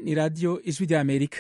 ni radiyo ijwi ry'Amerika.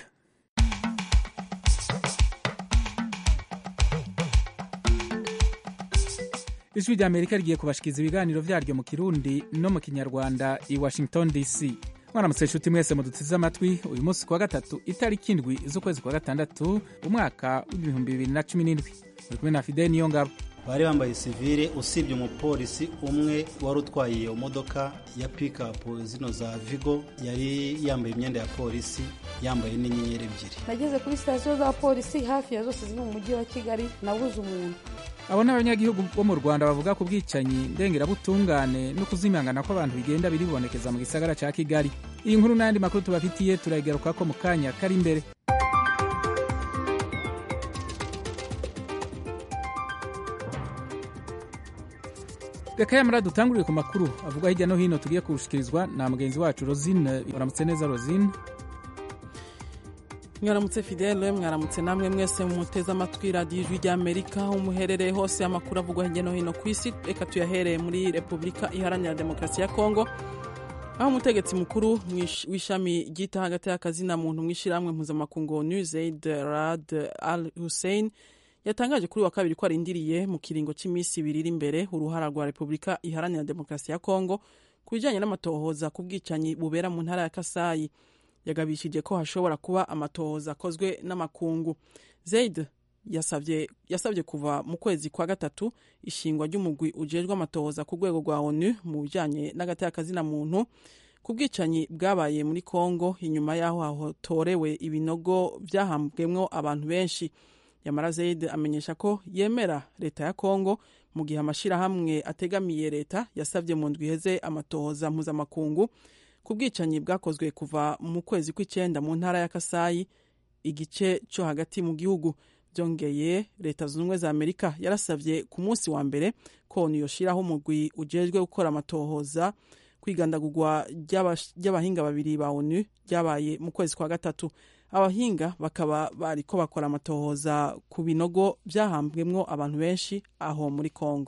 Ijwi ry'Amerika rigiye kubashikiriza ibiganiro vyaryo mu Kirundi no mu Kinyarwanda i Washington DC. Mwaramutse nshuti mwese mudutize amatwi uyu munsi kwa gatatu itariki 7 z'ukwezi kwa gatandatu umwaka w'2017. Muri kumwe na Fidel Niyongabo. Bari bambaye civile usibye umupolisi umwe wari utwaye iyo modoka ya pick-up zino za Vigo, yari yambaye imyenda ya polisi, yambaye n'inyenyeri ebyiri. Nageze kuri station za polisi hafi ya zose ziri mu mujyi wa Kigali, nabuze umuntu. Abo n'abanyagihugu bo mu Rwanda bavuga ku bwicanyi ndengerabutungane no kuzimangana kw'abantu bigenda biribonekeza mu gisagara ca Kigali. Iyi nkuru n'andi makuru tubafitiye turayigaruka ko mu kanya kari imbere. Reka yamara dutangurire ku makuru avuga hirya no hino tugiye kurushikirizwa na mugenzi wacu Rosine. Uramutse neza Rosine? Mwaramutse Fidele, mwaramutse namwe mwese muteze amatwi radiyo ijwi ry'Amerika umuherereye hose. Amakuru avugwa hirya no hino ku isi, reka tuyahereye muri Repubulika Iharanira Demokarasi ya Kongo, aho umutegetsi mukuru w'ishami ryita hagati y'akazina muntu mw'ishirahamwe mpuzamakungu ONU Zeid Rad Al Hussein yatangaje kuri wa kabiri ko arindiriye mu kiringo cy'iminsi 2 iri imbere uruhara rwa Repubulika Iharanira Demokarasi ya Kongo ku bijanye n'amatohoza ku bwicanyi bubera mu ntara ya Kasai. Yagabishije ko hashobora kuba amatohoza akozwe n'amakungu. Zeid yasabye kuva mu kwezi kwa gatatu ishingwa ry'umugwi ujejwe amatohoza ku rwego rwa ONU mu bijanye n'agati y'akazina muntu ku bwicanyi bwabaye muri Kongo inyuma yaho hatorewe ibinogo vyahambwemwo abantu benshi. Yamara Zeid amenyesha ko yemera leta ya Kongo mu gihe amashirahamwe ategamiye leta yasavye mu ndwi iheze amatohoza mpuzamakungu ku bwicanyi bwakozwe kuva mu kwezi kw'icenda mu ntara ya Kasai, igice cyo hagati mu gihugu. Byongeye leta zunze ubumwe za Amerika yarasavye ku munsi wa mbere ko ONU yoshiraho umugwi ujejwe gukora amatohoza kwigandagurwa ry'abahinga babiri ba ONU ryabaye mu kwezi kwa gatatu. Abahinga bakaba bariko bakora amatohoza ku binogo vyahambwemwo abantu benshi aho muri Kongo.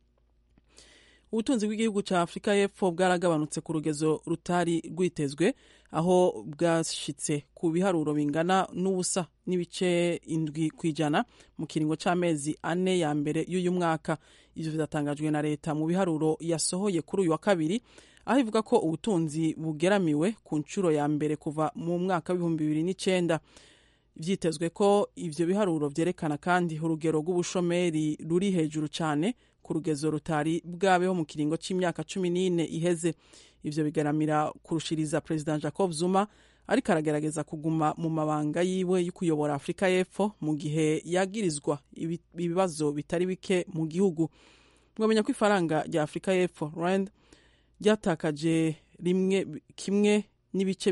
Ubutunzi bw'igihugu ca Afrika y'Epfo bwaragabanutse ku rugezo rutari rwitezwe, aho bwashitse ku biharuro bingana n'ubusa n'ibice 7% mu kiringo c'amezi 4 ya mbere y'uyu mwaka. Ivyo vyatangajwe na leta mu biharuro yasohoye kuri uyu wa kabiri, aho ivuga ko ubutunzi bugeramiwe ku ncuro ya mbere kuva mu mwaka w'2009. Vyitezwe ko ivyo biharuro vyerekana kandi urugero rw'ubushomeri ruri hejuru cane ku rugezo rutari bwabeho mu kiringo c'imyaka 14 iheze. Ivyo bigaramira kurushiriza President Jacob Zuma ariko aragerageza kuguma mu mabanga yiwe yo kuyobora Afrika y'Epfo mu gihe yagirizwa ibibazo bitari bike mu gihugu. Mwamenya ko ifaranga rya Afrika y'Epfo rand ryatakaje kimwe n'ibice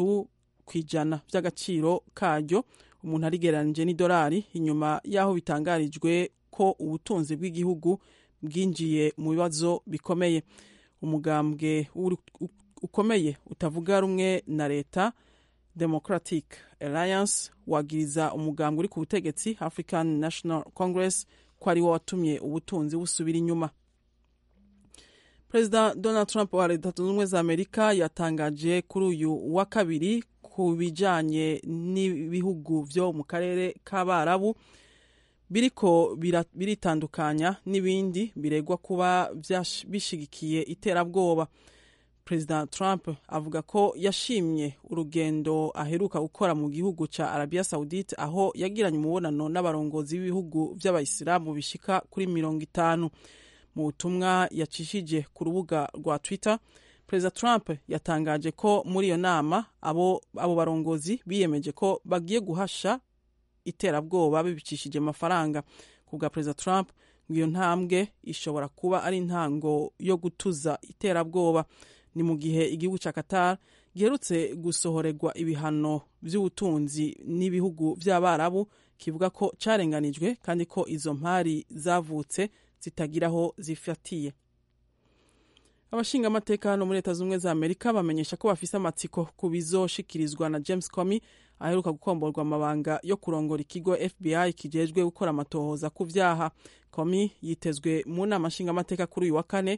3% by'agaciro karyo umuntu arigeranije n'idolari inyuma yaho bitangarijwe ko ubutunzi bw'igihugu bwinjiye mu bibazo bikomeye. Umugambwe ukomeye utavuga rumwe na leta Democratic Alliance wagiriza umugambwe uri ku butegetsi African National Congress ko ari wo watumye ubutunzi busubira inyuma. President Donald Trump wa Leta Zunze Ubumwe za Amerika yatangaje kuri uyu wa kabiri ku bijanye n'ibihugu vyo mu karere k'Abarabu biriko biritandukanya n'ibindi biregwa kuba bishigikiye iterabwoba. President Trump avuga ko yashimye urugendo aheruka gukora mu gihugu ca Arabia Saudite, aho yagiranye umubonano n'abarongozi b'ibihugu vy'abayisilamu bishika kuri 50. Mu butumwa yacishije ku rubuga rwa Twitter, President Trump yatangaje ko muri iyo nama abo barongozi biyemeje ko bagiye guhasha iterabwoba bibicishije amafaranga. Kubwa President Trump, iyo ntambwe ishobora kuba ari intango yo gutuza iterabwoba. Ni mu gihe igihugu ca Qatar giherutse gusohorerwa ibihano vy'ubutunzi n'ibihugu vy'Abarabu kivuga ko carenganijwe kandi ko izo mpari zavutse zitagiraho zifatiye. Abashinga amateka hano muri Leta Zunze Ubumwe za Amerika bamenyesha ko bafise amatsiko ku bizoshikirizwa na James Comey aheruka gukomborwa amabanga yo kurongora ikigo FBI kijejwe gukora amatohoza ku vyaha. Comey yitezwe mu nama nshinga amateka kuri uyu wa kane,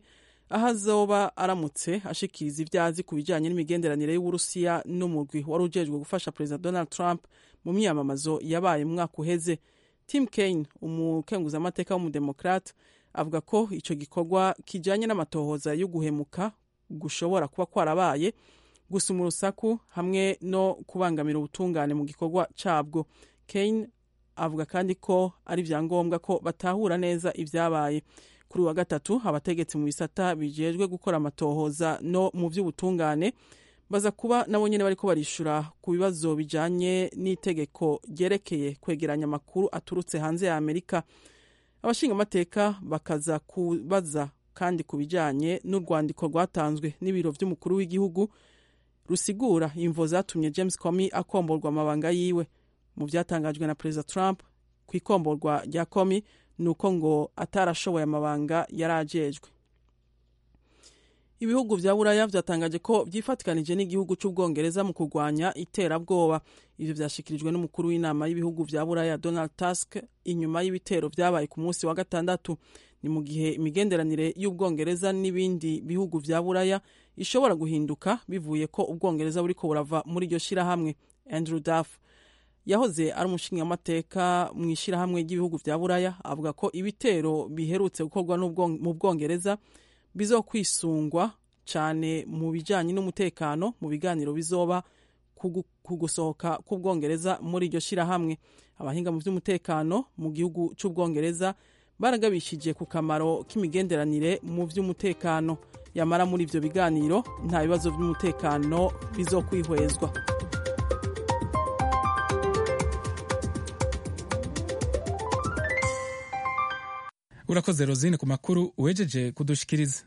aho azoba aramutse ashikiriza ivyazi ku bijanye n'imigenderanire y'Uburusiya n'umugwi wari ujejwe gufasha Perezida Donald Trump mu myamamazo yabaye mu mwaka uheze. Tim Kaine, umukenguzamateka w'umudemokrate, avuga ko ico gikorwa kijanye n'amatohoza yo guhemuka gushobora kuba kwarabaye, gusuma urusaku hamwe no kubangamira ubutungane mu gikorwa cabwo. Kaine avuga kandi ko ari vyangombwa ko batahura neza ivyabaye. Kuri wa gatatu abategetsi mu bisata bijejwe gukora amatohoza no mu vy'ubutungane baza kuba nabo nyene bariko barishura ku bibazo bijanye n'itegeko ryerekeye kwegeranya amakuru aturutse hanze ya Amerika. Abashinga amateka bakaza kubaza kandi ku bijanye n'urwandiko rwatanzwe n'ibiro vy'umukuru w'igihugu rusigura imvo zatumye James Comey akomborwa amabanga yiwe. Mu vyatangajwe na Perezida Trump ku ikomborwa rya Comey nuko ngo atarashoboye amabanga yarajejwe. Ibihugu vya Buraya vyatangaje ko vyifatikanije n'igihugu c'Ubwongereza mu kurwanya iterabwoba. Ivyo vyashikirijwe n'umukuru w'inama y'ibihugu vya Buraya Donald Tusk inyuma y'ibitero vyabaye ku munsi wa gatandatu. Ni mu gihe imigenderanire y'Ubwongereza n'ibindi bihugu vya Buraya ishobora guhinduka bivuye ko Ubwongereza buriko burava muri iryo shirahamwe. Andrew Duff yahoze ari umushingamateka mu ishirahamwe ry'ibihugu vya Buraya avuga ko ibitero biherutse gukorwa mu Bwongereza bizokwisungwa cyane mu bijanye n'umutekano mu biganiro bizoba kugusohoka k'Ubwongereza muri iryo shirahamwe. Abahinga mu vy'umutekano mu gihugu c'Ubwongereza baragabishije ku kamaro k'imigenderanire mu vy'umutekano. Yamara muri ivyo biganiro nta bibazo vy'umutekano bizokwihwezwa. Urakoze Rosine ku makuru uwejeje kudushikiriza.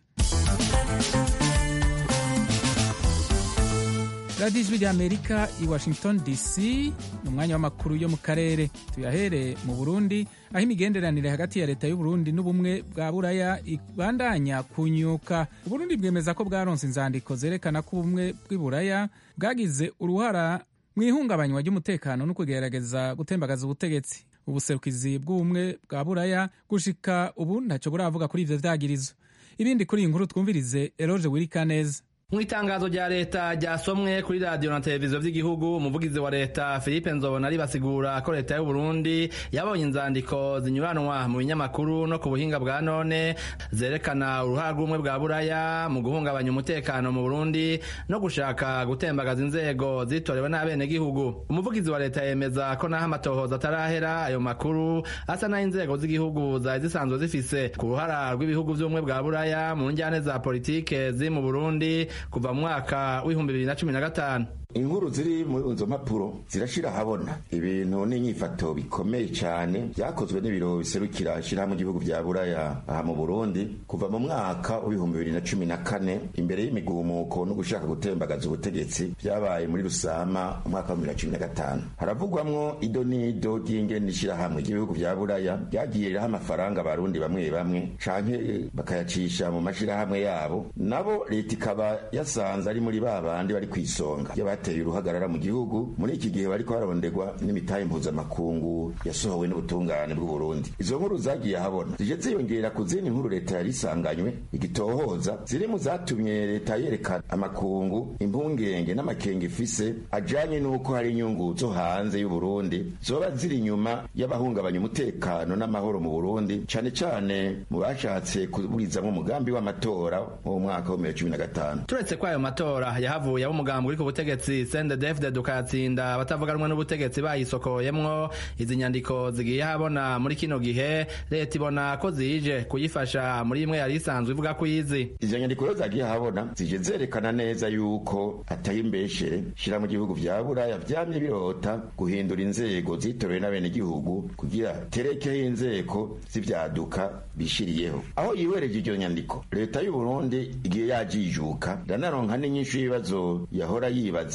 Radio Ijwi ry'Amerika i Washington DC mu mwanya w'amakuru yo mu karere. Tuyahere mu Burundi aho imigenderanire hagati ya leta y'u Burundi n'ubumwe bwa Buraya ibandanya kunyuka. Uburundi bwemeza ko bwaronse inzandiko zerekana ko ubumwe bw'i Buraya bwagize uruhara mu ihungabanywa ry'umutekano no kugerageza gutembagaza ubutegetsi. Ubuserukizi bw'ubumwe bwa Buraya gushika ubu ntaco buravuga kuri ivyo vyagirizo. Ibindi kuri iyi nkuru twumvirize Eloge Wirikaneza. Mu itangazo rya leta ryasomwe kuri radio na televiziyo vy'igihugu, umuvugizi wa leta Philippe Nzobonari basigura ko leta y'u Burundi yabonye inzandiko zinyuranwa mu binyamakuru no ku buhinga bwa none zerekana uruhara rw'ubumwe bwa Buraya mu guhungabanya umutekano mu Burundi no gushaka gutembagaza inzego zitorewe n'abenegihugu. Umuvugizi wa leta yemeza ko naho amatohoza atarahera ayo makuru asa naho inzego z'igihugu zari zisanzwe zifise ku ruhara rw'ibihugu vy'ubumwe bwa Buraya mu njyane za politike ziri mu Burundi kuva mu mwaka w'ibihumbi 2015. Inkuru ziri muri izo mpapuro zirashira habona ibintu n'inyifato bikomeye cyane byakozwe n'ibiro biserukira ishirahamwe ry'ibihugu vya Buraya aha mu Burundi kuva mu mwaka w'ibihumbi 2014 imbere y'imigumuko no gushaka gutembagaza ubutegetsi byabaye muri Rusama mu mwaka wa 2015. Haravugwamwo idonido ry'ingene ishirahamwe ry'ibihugu vya Buraya byagiye riraha amafaranga abarundi bamwe bamwe canke bakayacisha mu mashirahamwe yabo, nabo leta ikaba yasanze ari muri babandi bari kwisonga bateye uruhagarara mu gihugu muri iki gihe bariko barondegwa n'imitahe mpuzamakungu yasohowe n'ubutungane bw'u Burundi. Izo nkuru zagiye habona zije ziyongera ku zindi nkuru leta yari isanganywe igitohoza ziri mu zatumye leta yerekana amakungu impungenge n'amakenga ifise ajanye n'uko hari inyungu zo hanze y'u Burundi zoba ziri inyuma y'abahungabanya umutekano n'amahoro mu Burundi, cane cane mu bashatse kuburizamwo umugambi w'amatora mu mwaka wa 2015. Turetse ko ayo matora yahavuye abo umugambi uri ku butegetsi CNDD-FDD ukatsinda batavuganwa n'ubutegetsi bayisokoyemwo, izi nyandiko zigiye habona muri kino gihe leta ibona ko zije kuyifasha muri imwe yari isanzwe ivuga ko izi. Izo nyandiko rero zagiye habona zije zerekana neza yuko atari imbeshere shira mu gihugu vya Buraya vyamye birota guhindura inzego zitorewe n'abenegihugu kugira terekeho inzego z'ivyaduka bishiriyeho. Aho yiwereje iryo nyandiko leta y'u Burundi igiye yajijuka ndanaronka n'inyishu y'ibibazo yahora yibaza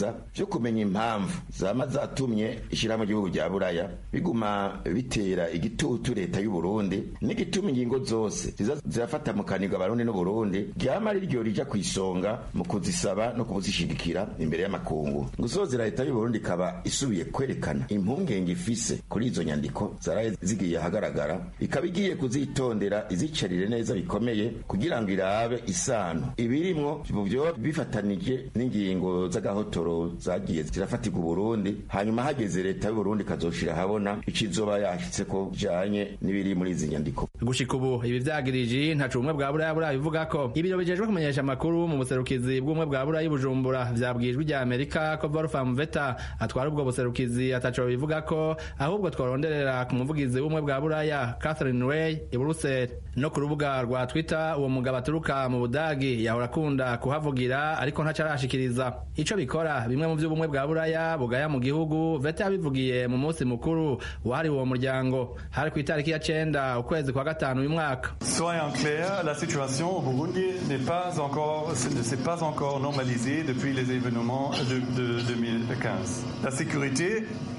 iperereza vyo kumenya impamvu zama zatumye ishirahamwe ry'ibihugu vya buraya biguma bitera igitutu leta y'u Burundi n'igituma ingingo zose zirafata mu kanigwa Abarundi n'u Burundi ryama ari ryo rija kwisonga mu kuzisaba no kubuzishigikira imbere y'amakungu. Gusozera leta y'u Burundi ikaba isubiye kwerekana impungenge ifise kuri izo nyandiko zaraye zigiye ahagaragara, ikaba igiye kuzitondera izicarire neza bikomeye kugira ngo irabe isano ibirimwo byo bifatanije n'ingingo z'agahotoro zagiye zirafatirwa Burundi, hanyuma hageze leta y'u Burundi kazoshira habona ikizoba yashitse ko janye n'ibiri muri izi nyandiko. Gushika ubu ibi vyagirije ntacu ubumwe bwa buraya bivuga ko ibiro bijejwe kumenyesha amakuru mu buserukizi bw'ubumwe bwa buraya Bujumbura vyabwijwe rya Amerika ko Wolfgang Veta atwara ubwo buserukizi ataco bivuga ko ahubwo twaronderera ku muvugizi w'ubumwe bwa buraya Catherine Way i Brussels. No ku rubuga rwa Twitter uwo mugabo aturuka mu Budagi yahora akunda kuhavugira ariko ntacarashikiriza ico bikora. Bimwe mu vy'ubumwe bwa buraya bugaya mu gihugu Veta yabivugiye mu munsi mukuru wahari uwo muryango hari ku itariki ya 9 ukwezi kwa gatanu uyu mwaka. Soyons clairs, la situation au Burundi ne s'est pas encore normalisée depuis les événements de 2015. La sécurité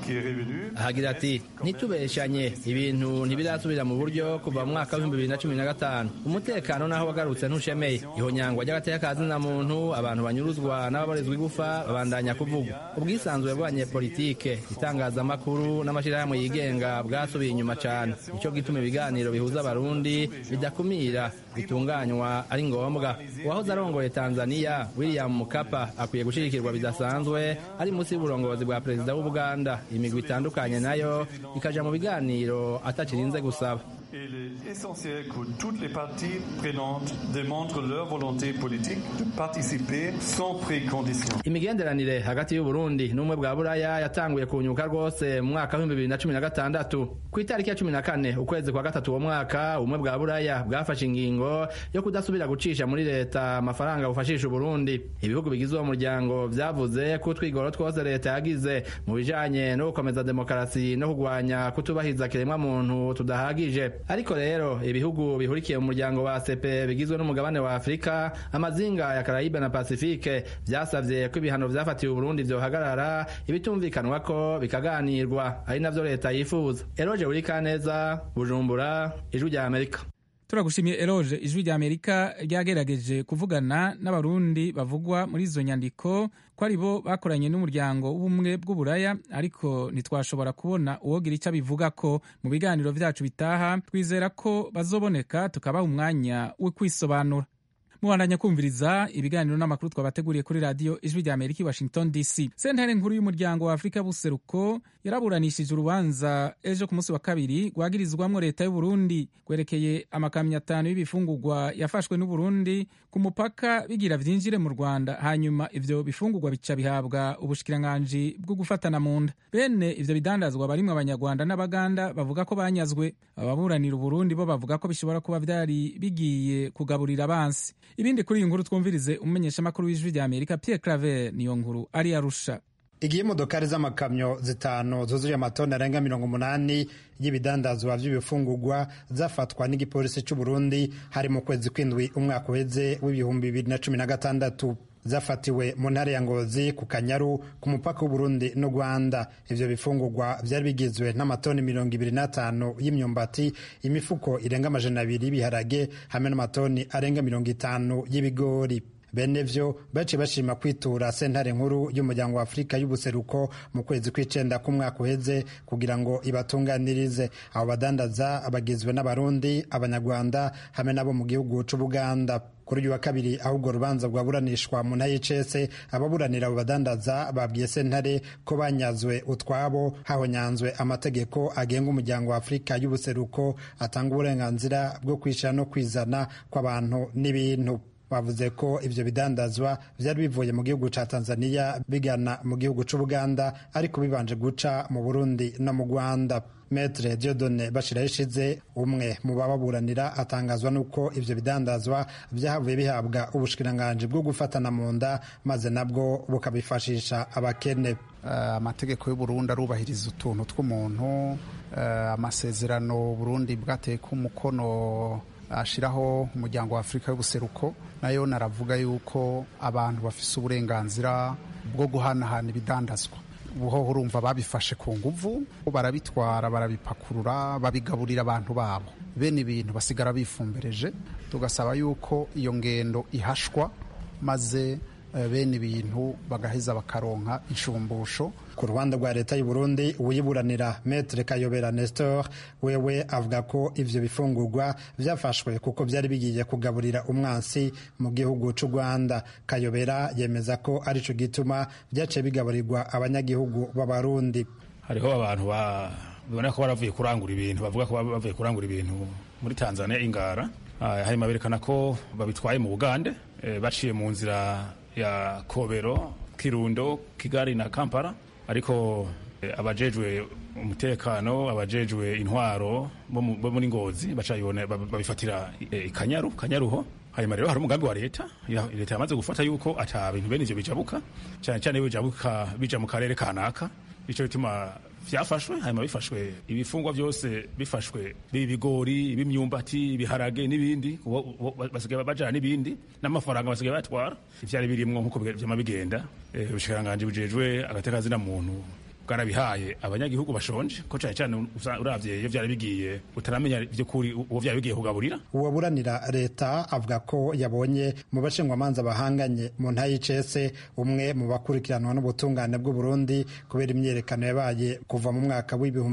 hagira ati nitubeshanye ibintu ntibirasubira mu buryo kuva mu mwaka wa 2015. Umutekano naho wagarutse ntushemeye, ihonyangwa ry'agateka kazina muntu, abantu banyuruzwa n'ababarizwa igufa babandanya kuvuga. Ubwisanzure bw'abanyepolitike, itangazamakuru n'amashirahamwe yigenga bwasubiye inyuma cyane. Ico gituma ibiganiro bihuza Abarundi bidakumira bitunganywa ari ngombwa. Uwahoze arongoye Tanzania William Mkapa akwiye gushirikirwa bidasanzwe ari munsi y'uburongozi bwa perezida w'Ubuganda. Imigwi itandukanye nayo ikaja mu biganiro atakirinze gusaba. Il est essentiel que toutes les parties prenantes démontrent leur volonté politique de participer sans précondition. Imigenderanire hagati y'u Burundi n'umwe bwa buraya yatanguye kunyuka rwose mu mwaka wa 2016. Ku itariki ya 14 ukwezi kwa gatatu uwo mwaka umwe bwa buraya bwafashe ingingo yo kudasubira gucisha muri leta amafaranga bufashisha Burundi. Ibihugu bigize uwo muryango vyavuze ko twigoro twose leta yagize mu bijanye no gukomeza demokarasi no kugwanya kutubahiza kiremwa muntu tudahagije. Ariko rero ibihugu bihurikiye mu muryango wa ACP bigizwe n'umugabane wa Afrika, amazinga ya Caraïbe na Pacifique vyasavye ko ibihano vyafatiwe Burundi vyohagarara ibitumvikanwa ko bikaganirwa ari navyo leta yifuza. Eloge Urikaneza, Bujumbura, Ijwi rya Amerika. Turagushimiye Eloge. Ijwi rya Amerika ryagerageje kuvugana n'abarundi bavugwa muri izo nyandiko ko ari bo bakoranye n'umuryango w'ubumwe bw'uburaya, ariko ntitwashobora kubona uwogira icyo abivuga ko. Mu biganiro vyacu bitaha twizera ko bazoboneka tukabaha umwanya wo kwisobanura. Mubandanya kumviriza ibiganiro n'amakuru twabateguriye kuri radio Ijwi rya Amerika i Washington DC. Sentare nkuru y'umuryango wa Afrika buseruko yaraburanishije urubanza ejo ku munsi wa kabiri rwagirizwamwo leta y'u Burundi gwerekeye amakamyo 5 y'ibifungurwa yafashwe n'u Burundi ku mupaka bigira vyinjire mu Rwanda, hanyuma ivyo bifungurwa bica bihabwa ubushikiranganji bwo gufatana mu nda. Bene ivyo bidandazwa barimwe abanyarwanda n'abaganda bavuga ko banyazwe. Ababuranira u Burundi bo bavuga ko bishobora kuba vyari bigiye kugaburira abansi. Ibindi kuri iyi nkuru twumvirize umumenyesha makuru w'Ijwi rya Amerika Pierre Claver niyo nkuru ari Arusha. Igihe imodokari z'amakamyo 5 zuzuye amatoni arenga 80 y'ibidandazwa vy'ibifungurwa zafatwa n'igipolisi cy'u Burundi hari mu kwezi kw'indwi umwaka uheze w'ibihumbi 2016. Zafatiwe mu ntara ya Ngozi ku Kanyaru ku mupaka w'u Burundi n'u Rwanda. Ivyo bifungurwa vyari bigizwe n'amatoni 25 y'imyumbati, imifuko irenga 200 y'ibiharage hamwe n'amatoni arenga 50 y'ibigori. Bene vyo baciye bashima kwitura sentare nkuru y'umuryango wa Afrika y'ubuseruko mu kwezi kw'icenda k'umwaka uheze kugira ngo ibatunganirize. Abo badandaza abagizwe n'abarundi, abanyarwanda hamwe nabo mu gihugu c'Ubuganda. Kuri uyu wa kabiri ahubwo rubanza rwaburanishwa mu ntara y'Icese, ababuranira abo badandaza babwiye sentare ko banyazwe utwabo hahonyanzwe amategeko agenga umuryango wa Afrika y'ubuseruko atanga uburenganzira bwo kwishira no kwizana kw'abantu n'ibintu. Bavuze ko ivyo bidandazwa vyari bivuye mu gihugu ca Tanzania bigana mu gihugu c'Ubuganda ariko bibanje guca mu Burundi no mu Rwanda. Maître Dieudonné Bashirayishize umwe mu bababuranira atangazwa nuko ivyo bidandazwa vyahavuye bihabwa ubushikiranganji bwo gufatana mu nda maze nabwo bukabifashisha abakene. Amategeko y'u Burundi arubahiriza utuntu tw'umuntu, amasezerano Burundi bwateye ku mukono ashiraho umuryango wa Afurika y'ubuseruko nayo naravuga yuko abantu bafise uburenganzira bwo guhanahana ibidandazwa buho urumva babifashe ku nguvu barabitwara barabipakurura babigaburira abantu babo bene ibintu basigara bifumbereje tugasaba yuko iyo ngendo ihashwa maze bene ibintu bagaheza bakaronka inshumbusho. Ku ruhande rwa leta y'u Burundi uyiburanira Maître Kayobera Nestor wewe avuga ko ivyo bifungurwa vyafashwe kuko vyari bigiye kugaburira umwansi mu gihugu c'u Rwanda. Kayobera yemeza ko arico gituma vyace bigaburirwa abanyagihugu b'Abarundi. Hariho abantu bibona ko baravuye kurangura ibintu bavuga ko bavuye kurangura ibintu muri Tanzania Ingara, hanyuma berekana ko babitwaye mu Bugande baciye mu nzira ya Kobero, Kirundo, Kigali na Kampala, ariko abajejwe umutekano abajejwe intwaro bo muri Ngozi bacayibona babifatira Kanyaruho. Hanyuma rero hari umugambi wa leta yamaze gufata yuko ata bintu bene ivyo bijabuka cyane cyane bijabuka bija mu karere kanaka, bico bituma vyafashwe. Hanyuma bifashwe ibifungwa byose bifashwe bibigori ibimyumbati ibiharage n'ibindi basigaye bajana n'ibindi n'amafaranga basigaye batwara ivyari birimwo nkuko byama bigenda. Ubushikiranganje bujejwe agateka na muntu bwarabihaye abanyagihugu bashonje ko cyane cyane uravye iyo vyari bigiye utaramenya by'ukuri uwo vyari bigiye kugaburira. Uwaburanira leta avuga ko yabonye mu bashingwamanza bahanganye mu ntayicese umwe mu bakurikiranwa n'ubutungane bw'u Burundi kubera imyerekano yabaye kuva mu mwaka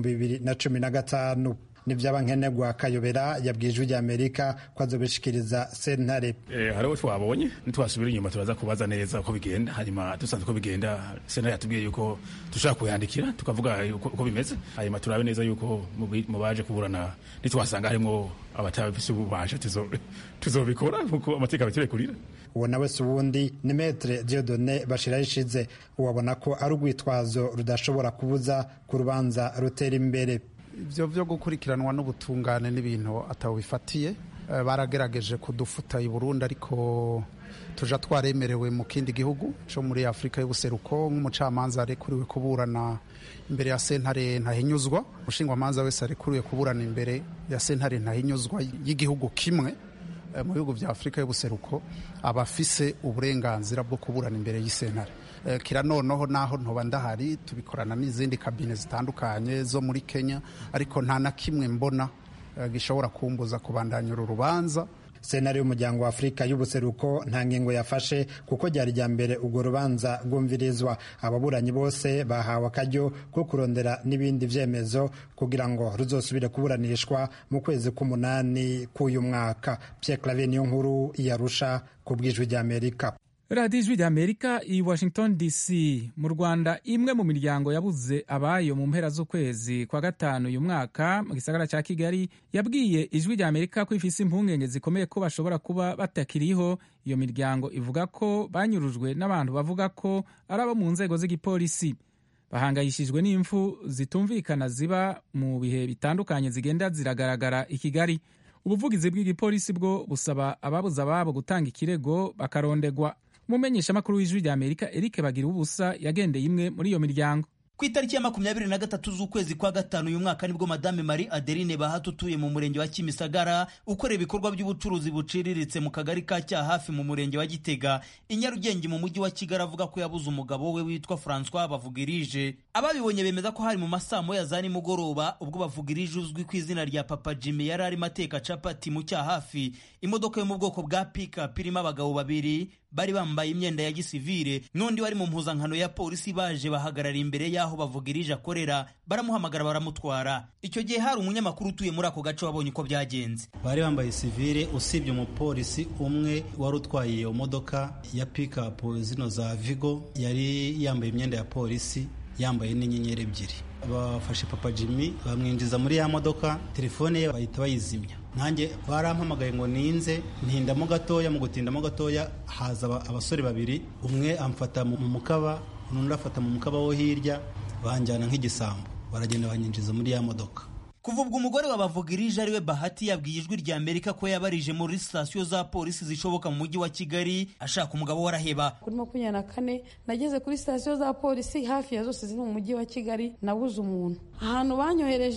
w'2015. Nivyaba nkenegwa Kayobera yabwijwe rya Amerika ko azobishikiriza sentare. Hariho twabonye nitwasubira inyuma turaza kubaza neza uko bigenda, hanyuma dusanze ko bigenda sentare yatubwiye yuko dushaka kuyandikira tukavuga uko bimeze, hanyuma turabe neza yuko mu baje kuburana nitwasanga harimo abatabifise ububasha tuzobikora kuko amateka bitirekurira. Uwo nawe subundi ni Maître Dieudonné Bashirayishize uwabona ko ari urwitwazo rudashobora kubuza ku rubanza rutera imbere. Ivyo vyo gukurikiranwa n'ubutungane n'ibintu ataho bifatiye baragerageje kudufuta i Burundi ariko tuja twaremerewe mu kindi gihugu cyo muri Afurika y'ubuseruko nk'umucamanza arekuriwe kuburana imbere ya sentare ntahinyuzwa, umushingwamanza wese arekuriwe kuburana imbere ya sentare ntahinyuzwa y'igihugu kimwe mu bihugu vya Afurika y'ubuseruko abafise uburenganzira bwo kuburana imbere y'isentare. Kira noneho naho ntoba ndahari tubikorana n'izindi kabine zitandukanye zo muri Kenya, ariko nta na kimwe mbona gishobora kumbuza kubandanya urubanza. Sentare y'umuryango wa Afurika y'ubuseruko nta ngingo yafashe kuko ryari rya mbere urwo rubanza rwumvirizwa. Ababuranyi bose bahawe akaryo ko kurondera n'ibindi vyemezo kugira ngo ruzosubire kuburanishwa mu kwezi k'umunani k'uyu mwaka. Pierre Claver Niyonkuru Yarusha ku bw'ijwi rya Amerika. Radio Ijwi rya Amerika i Washington DC. Mu Rwanda imwe mu miryango yabuze abayo mu mpera z'ukwezi kwa gatanu uyu mwaka mu gisagara ca Kigali yabwiye Ijwi rya Amerika ko ifise impungenge zikomeye ko bashobora kuba batakiriho. Iyo miryango ivuga ko banyurujwe n'abantu bavuga ko ari abo mu nzego z'igipolisi. Bahangayishijwe n'imfu zitumvikana ziba mu bihe bitandukanye zigenda ziragaragara i Kigali. Ubuvugizi bw'igipolisi bwo busaba ababuze ababo gutanga ikirego bakarondegwa. Umumenyeshamakuru w'Ijwi rya Amerika Eric Bagira ubusa yagendeye imwe muri iyo miryango. Ku itariki ya 23 z'ukwezi kwa gatanu uyu mwaka nibwo Madame Marie Adeline Bahati utuye mu murenge wa Kimisagara ukorera ibikorwa by'ubucuruzi buciriritse mu kagari ka Cyahafi mu murenge wa Gitega i Nyarugenge mu mujyi wa Kigali avuga ko yabuze umugabo we witwa François Bavugirije. Ababibonye bemeza ko hari mu masaha ya za nimugoroba ubwo Bavugirije uzwi ku izina rya Papa Jimmy yari arimo ateka capati mu Cyahafi. Imodoka yo mu bwoko bwa pick-up irimo abagabo babiri bari bambaye imyenda ya gisivile n'undi wari mu mpuzankano ya polisi baje bahagarara imbere y'aho Bavugirije akorera baramuhamagara baramutwara. Icyo gihe hari umunyamakuru utuye muri ako gace wabonye uko byagenze. Bari bambaye civile usibye umupolisi umwe wari utwaye iyo modoka ya pick-up zino za Vigo yari yambaye imyenda ya polisi yambaye n'inyenyeri ebyiri. Bafashe Papa Jimmy bamwinjiza muri ya modoka, telefone ye bahita bayizimya. Nanjye barampamagaye ngo ninze ntindamo gatoya, mu gutindamo gatoya haza abasore babiri, umwe amfata mu mukaba undi afata mu mukaba wo hirya banjyana nk'igisambo baragenda banyinjiza muri ya modoka. Kuva ubwo umugore wa Bavugirije ariwe Bahati yabwiye Ijwi rya Amerika ko yabarije muri sitasiyo za polisi zishoboka mu mujyi wa Kigali ashaka umugabo waraheba. Kuri 24 nageze kuri sitasiyo za polisi hafi ya zose ziri mu mujyi wa Kigali nabuze umuntu. Ahantu banyohereje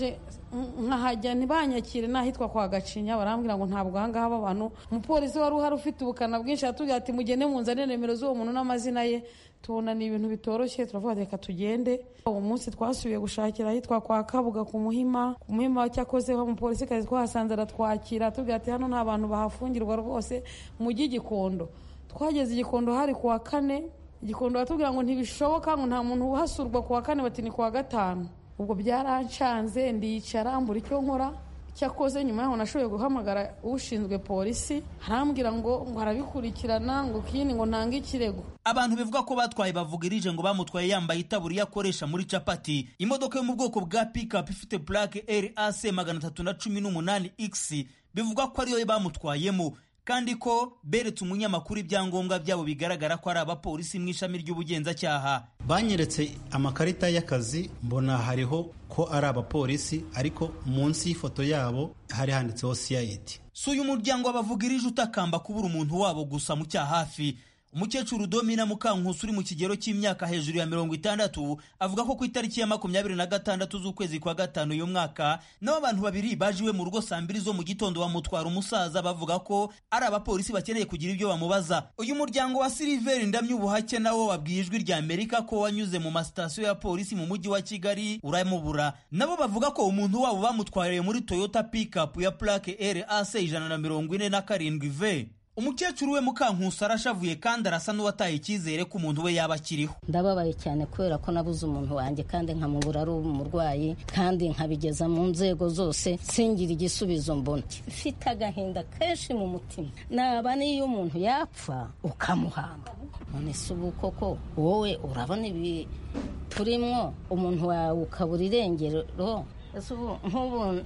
nkahajya ntibanyakire n'ahitwa kwa Gacinya, barambwira ngo ntabwo ahangaha haba abantu. Umupolisi wari uhari ufite ubukana bwinshi atubwira ati mugende munzane nimero z'uwo muntu n'amazina ye. Tubona ni ibintu bitoroshye, turavuga reka tugende. Uwo munsi twasubiye gushakira ahitwa kwa Kabuga ku Muhima. Ku Muhima cyakozeho umupolisi kazi twahasanze aratwakira atubwira ati hano nta bantu bahafungirwa rwose mujyi Gikondo. Twageze Gikondo hari kuwa 4. Gikondo batubwira ngo ntibishoboka, ngo nta muntu uhasurwa kuwa 4, bati ni kuwa 5. Ubwo byarancanze ndicara mbura icyo nkora. Cyakoze nyuma yaho nashoboye guhamagara ushinzwe polisi, arambwira ngo arabikurikirana, ngo kindi ngo ntanga ikirego. Abantu bivuga ko batwaye bavugirije ngo bamutwaye yambaye itaburiya akoresha muri capati. Imodoka yo mu bwoko bwa pickup ifite plaque RAC 318X bivuga ko ariyo bamutwayemo, kandi ko beretse umunyamakuru ibyangombwa byabo bigaragara ko ari abapolisi mu ishami ry'ubugenzacyaha. Banyeretse amakarita y'akazi, mbona hariho ko ari abapolisi, ariko munsi y'ifoto yabo hari handitseho CID. Si uyu muryango wabavugirije utakamba kubura umuntu wabo gusa mu cyahafi. Umukecuru Domina Mukankusi uri mu kigero cy'imyaka hejuru ya 60 avuga ko ku itariki ya 26 z'ukwezi kwa 5 uyu mwaka nabo abantu babiri bajiwe mu rugo saa 2 zo mu gitondo bamutwara umusaza, bavuga ko ari abapolisi bakeneye kugira ibyo bamubaza. Uyu muryango wa Silver Ndamyubuhake nawo wabwiye Ijwi rya Amerika ko wanyuze mu masitasiyo ya polisi mu mujyi wa Kigali uramubura. Nabo bavuga ko umuntu wabo bamutwariye muri Toyota pickup ya plaque RAC 147V. Umukecuru we Mukankusi arashavuye kandi arasa n'uwataye icyizere ko umuntu we yaba akiriho. Ndababaye cyane kubera ko nabuze umuntu wanjye kandi nkamubura ari umurwayi, kandi nkabigeza mu nzego zose singira igisubizo mbona. Mfite agahinda kenshi mu mutima. Naba niyo umuntu yapfa ukamuhamba, none se ubu koko wowe urabona ibi turimwo, umuntu wawe ukabura irengero. Nk'ubu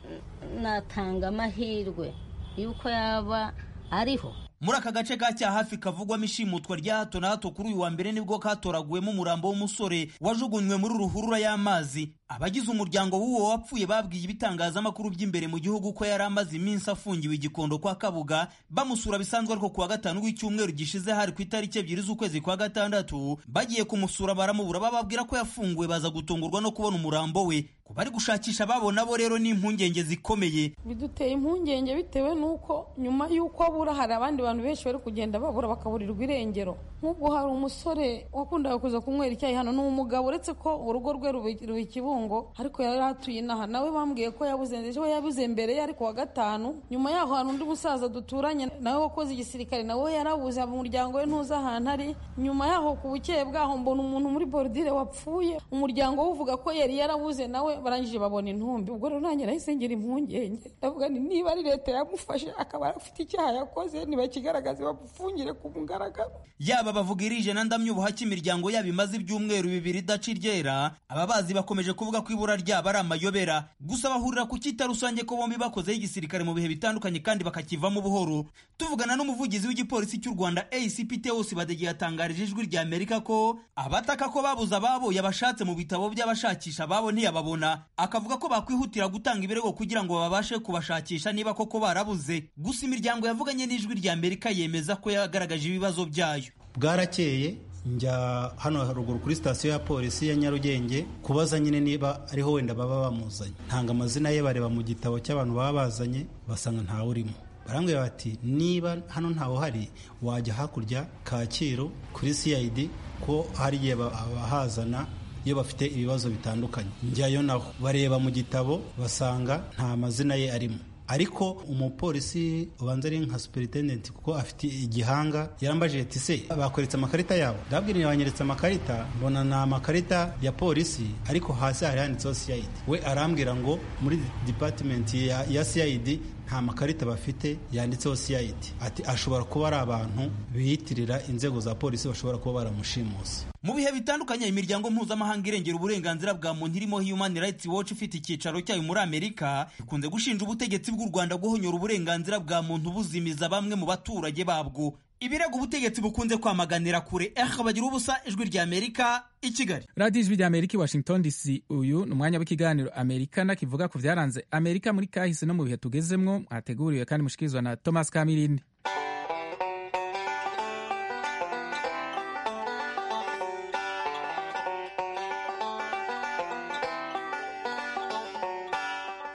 natanga amahirwe yuko yaba ariho. Muri aka gace ka Cyahafi kavugwamo ishimutwa rya hato na hato, kuri uyu wa mbere nibwo katoraguwemo umurambo w'umusore wajugunywe muri ruhurura y'amazi. Abagize umuryango w'uwo wapfuye babwiye ibitangazamakuru by'imbere mu gihugu ko yari amaze iminsi afungiwe Igikondo kwa Kabuga, bamusura bisanzwe, ariko kuwa 5 w'icyumweru gishize hari ku itariki 2 z'ukwezi kwa 6 bagiye kumusura baramubura, bababwira ko yafunguwe, baza gutungurwa no kubona umurambo we. Kubari gushakisha babona bo rero ni impungenge zikomeye. Biduteye impungenge bitewe nuko nyuma yuko abura hari abandi bantu benshi bari kugenda babura bakaburirwa irengero. Nk'ubwo hari umusore wakundaga kuza kunywera icyayi hano n'umugabo, uretse ko urugo rwe rubi Kibungo, ariko yari atuye inaha. Nawe bambwiye ko yabuze mbere yari kuwa 5. Nyuma yaho hari undi musaza duturanye nawe wakoze igisirikare, nawe yarabuze, umuryango we ntuza ahantu ari. Nyuma yaho ku bukeye bwaho mbona umuntu muri bordire wapfuye, umuryango uvuga ko yari yarabuze, nawe barangije babona intumbi. Ubwo rero nanjye nahise ngira impungenge, ndavuga niba ari leta yamufashe akaba afite icyaha yakoze, niba kigaragaze bamufungire ku mugaragaro. Yaba bavugirije na Ndamyubuhake imiryango yabo imaze ibyumweru 2 idaciryera, ababazi bakomeje kuvuga ko ibura ryabo ari amayobera. Gusa bahurira ku cyita rusange ko bombi bakozeho igisirikare mu bihe bitandukanye kandi bakakivamo buhoro. Tuvugana n'umuvugizi w'igipolisi cy'u Rwanda ACP Theos Badege yatangarije Ijwi rya Amerika ko abataka ko babuze ababo yabashatse mu bitabo by'abashakisha ababo ntiyababona, akavuga ko bakwihutira gutanga ibirego kugira ngo babashe kubashakisha niba koko barabuze. Gusa imiryango yavuganye n'Ijwi rya Amerika yemeza ko yagaragaje ibibazo byayo. Bwarakeye njya hano haruguru kuri sitasiyo ya polisi ya Nyarugenge kubaza nyine niba ariho wenda baba bamuzanye. Ntanga amazina ye, bareba mu gitabo cy'abantu baba bazanye basanga ntawe urimo. Barambwira bati niba hano ntawe hari wajya hakurya Kacyiru kuri CID ko hari igihe abahazana iyo bafite ibibazo bitandukanye. Njyayo naho bareba mu gitabo basanga nta mazina ye arimo. Ariko umupolisi ubanza ari nka superintendent kuko afite igihanga yarambajije ati se bakoretse amakarita yabo. Ndabwira banyeretse amakarita, mbona na amakarita ya polisi ariko hasi hari handitseho CID. We arambwira ngo muri department ya CID nta makarita bafite yanditseho CID. Ati ashobora kuba ari abantu biyitirira inzego za polisi, bashobora kuba baramushimuse. Mu bihe bitandukanye imiryango mpuzamahanga irengera uburenganzira bwa muntu irimo Human Rights Watch ifite icyicaro cyayo muri Amerika ikunze gushinja ubutegetsi bw'u Rwanda guhonyora uburenganzira bwa muntu buzimiza bamwe mu baturage babwo. Ibirego ubutegetsi bukunze kwamaganira kure. Bagira ubusa, Ijwi rya Amerika i Kigali. Radio Ijwi rya Amerika i Washington DC. Uyu ni umwanya w'ikiganiro Amerikana kivuga ku byaranze Amerika muri kahise no mu bihe tugezemwo, mwateguriwe kandi mushikirizwa na Thomas Kamirindi.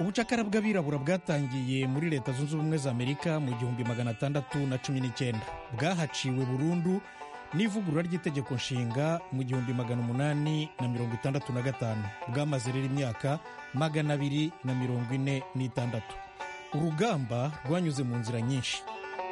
ubucakara bw'abirabura bwatangiye muri leta zunze ubumwe za amerika mu 1619 bwahaciwe burundu n'ivugurura ry'itegeko nshinga mu 1865 bwamaze rero imyaka 246. urugamba rwanyuze mu nzira nyinshi.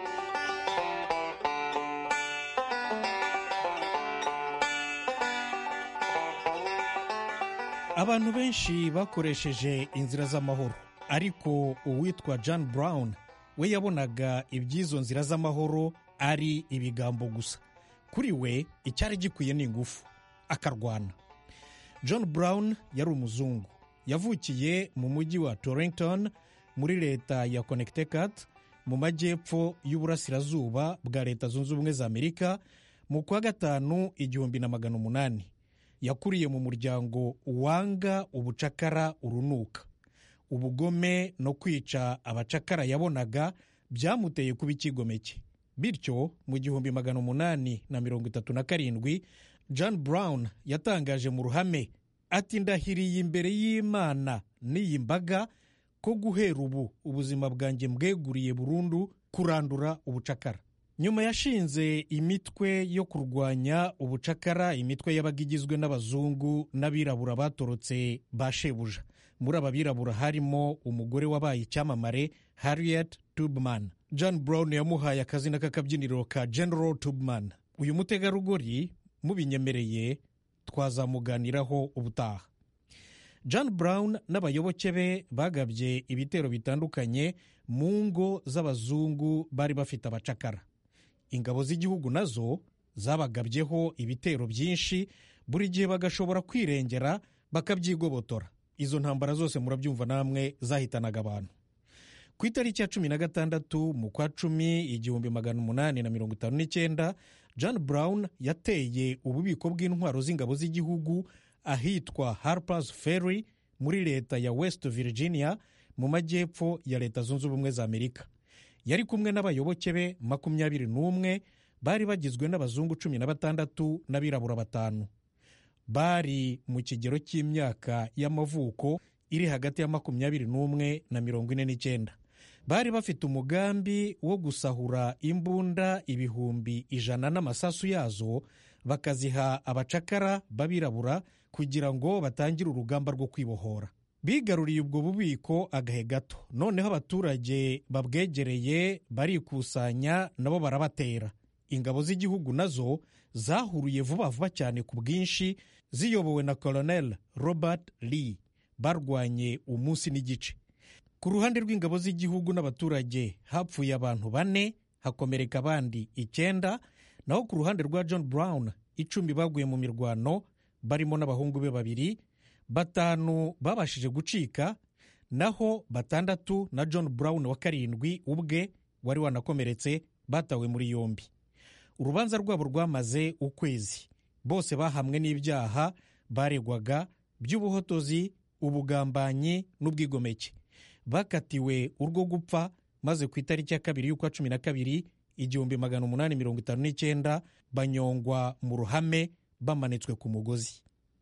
abantu benshi bakoresheje inzira z'amahoro, ariko uwitwa John Brown we yabonaga iby'izo nzira z'amahoro ari ibigambo gusa. kuri we icyari gikwiye ni ingufu, akarwana. John Brown yari umuzungu, yavukiye mu mujyi wa Torrington muri leta ya Connecticut mu majyepfo y'uburasirazuba bwa leta zunze ubumwe za Amerika mu kwa gatanu 1800. yakuriye mu muryango wanga ubucakara urunuka. ubugome no kwica abacakara yabonaga byamuteye kuba ikigomeke. bityo mu 1837 John Brown yatangaje mu ruhame ati, ndahiriye imbere y'Imana n'iyi mbaga ko guhera ubu ubuzima bwanjye mbweguriye burundu kurandura ubucakara. nyuma yashinze imitwe yo kurwanya ubucakara, imitwe yabaga igizwe n'abazungu n'abirabura batorotse ba shebuja. muri aba birabura harimo umugore wabaye icyamamare Harriet Tubman. John Brown yamuhaye akazina k'akabyiniro ka General Tubman. uyu mutegarugori mubinyemereye twazamuganiraho ubutaha. John Brown n'abayoboke be bagabye ibitero bitandukanye mu ngo z'abazungu bari bafite abacakara. ingabo z'igihugu nazo zabagabyeho ibitero byinshi, buri gihe bagashobora kwirengera bakabyigobotora. izo ntambara zose murabyumva namwe zahitanaga abantu. ku itariki ya 16 mu kwa 10 1859 John Brown yateye ububiko bw'intwaro z'ingabo z'igihugu ahitwa Harper's Ferry muri leta ya West Virginia mu majyepfo ya leta zunze ubumwe za Amerika. yari kumwe n'abayoboke be 21 bari bagizwe n'abazungu 16 n'abirabura 5. bari mu kigero cy'imyaka y'amavuko iri hagati ya 21 na 49. bari bafite umugambi wo gusahura imbunda 100,000 n'amasasu yazo bakaziha abacakara b'abirabura kugira ngo batangire urugamba rwo kwibohora. bigaruriye ubwo bubiko agahe gato, noneho abaturage babwegereye barikusanya nabo barabatera. ingabo z'igihugu nazo zahuruye vuba vuba cyane ku bwinshi, ziyobowe na Colonel Robert Lee. barwanye umunsi n'igice. ku ruhande rw'ingabo z'igihugu n'abaturage hapfuye abantu 4, hakomereka abandi 9, naho ku ruhande rwa John Brown 10 baguye mu mirwano, barimo n'abahungu be 2. 5 babashije gucika, naho 6 na John Brown wa 7 ubwe wari wanakomeretse batawe muri yombi. urubanza rwabo rwamaze ukwezi. bose bahamwe n'ibyaha baregwaga by'ubuhotozi, ubugambanyi n'ubwigomeke. bakatiwe urwo gupfa, maze ku itariki ya 2 y'ukwa 12 1859 banyongwa mu ruhame bamanitswe ku mugozi.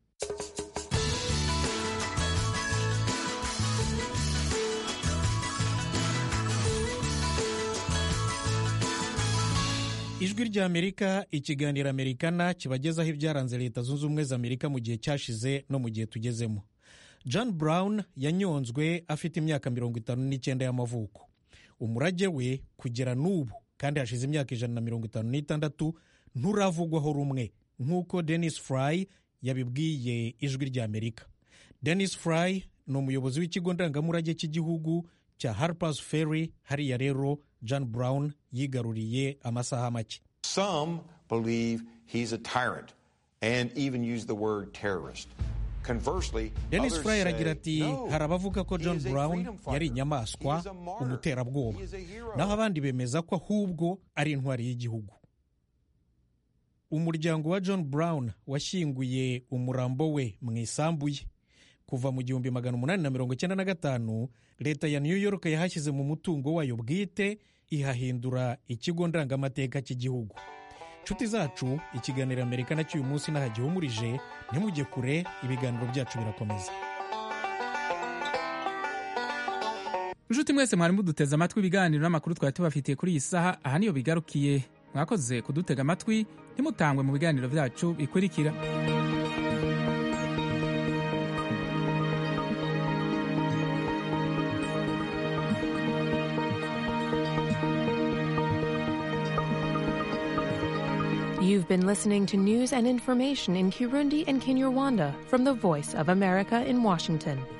ijwi ry'Amerika, ikiganiro Amerikana kibagezaho ibyaranze leta zunze ubumwe za Amerika mu gihe cyashize no mu gihe tugezemo. John Brown yanyonzwe afite imyaka 59 y'amavuko. umurage we kugera n'ubu, kandi hashize imyaka 156, nturavugwaho rumwe, nk'uko Dennis Fry yabibwiye ijwi ry'Amerika. Dennis Fry ni umuyobozi w'ikigo ndangamurage cy'igihugu cya Harper's Ferry. hariya rero John Brown yigaruriye amasaha make. Some believe he's a tyrant and even use the word terrorist. Conversely, Dennis Fry aragira ati, hari abavuga ko John Brown yari inyamaswa, umuterabwoba, naho abandi bemeza ko ahubwo ari intwari y'igihugu. umuryango wa John Brown washyinguye umurambo we mu isambu ye. kuva mu 1895 leta ya New York yahashyize mu mutungo wayo bwite, ihahindura ikigo ndangamateka cy'igihugu. nshuti zacu, ikiganiro Amerikana cy'uyu munsi nahagihumurije. ntimujye kure, ibiganiro byacu birakomeza. inshuti mwese mwari muduteze amatwi ibiganiro n'amakuru twari tubafitiye kuri iyi saha aha niyo bigarukiye. Mwakoze kudutega amatwi, ntimutangwe mu biganiro byacu bikurikira. You've been listening to news and information in Kirundi and Kinyarwanda from the Voice of America in Washington.